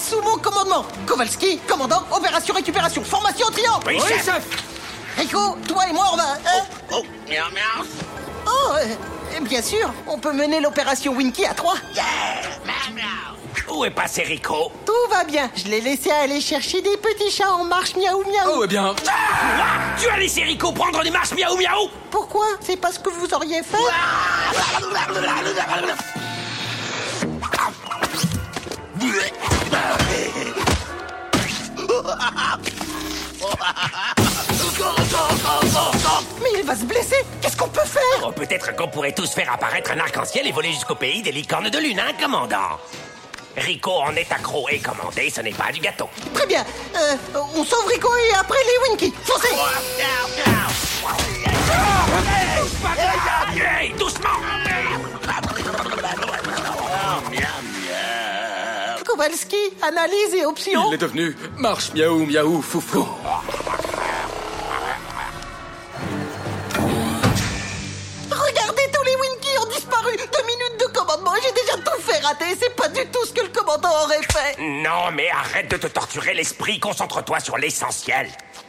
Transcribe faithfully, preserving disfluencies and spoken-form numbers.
sous mon commandement. Kowalski, commandant, opération récupération, formation au triangle. Oui, chef. chef. Rico, toi et moi, on va... Hein Oh, oh, miaou, miaou. Oh, euh, bien sûr, on peut mener l'opération Winky à trois. Yeah, miaou, miaou. Où est passé Rico? Tout va bien, je l'ai laissé aller chercher des petits chats en marche miaou miaou. Oh, eh bien... Ah, tu as laissé Rico prendre des marches miaou miaou? Pourquoi? C'est pas ce que vous auriez fait? Mais il va se blesser. Qu'est-ce qu'on peut faire? Oh, peut-être qu'on pourrait tous faire apparaître un arc-en-ciel et voler jusqu'au pays des licornes de lune, hein, commandant? Rico en est accro et commandé, ce n'est pas du gâteau. Très bien. Euh, on sauve Rico et après les Winky. Foncez! Hey, doucement! Kowalski, analyse et option. Il est devenu marche miaou miaou foufou. Regardez, tous les Winky ont disparu. Deux minutes de commandement, j'ai déjà tout fait rater. C'est pas du tout ce que le commandant aurait fait. Non, mais arrête de te torturer l'esprit, concentre-toi sur l'essentiel.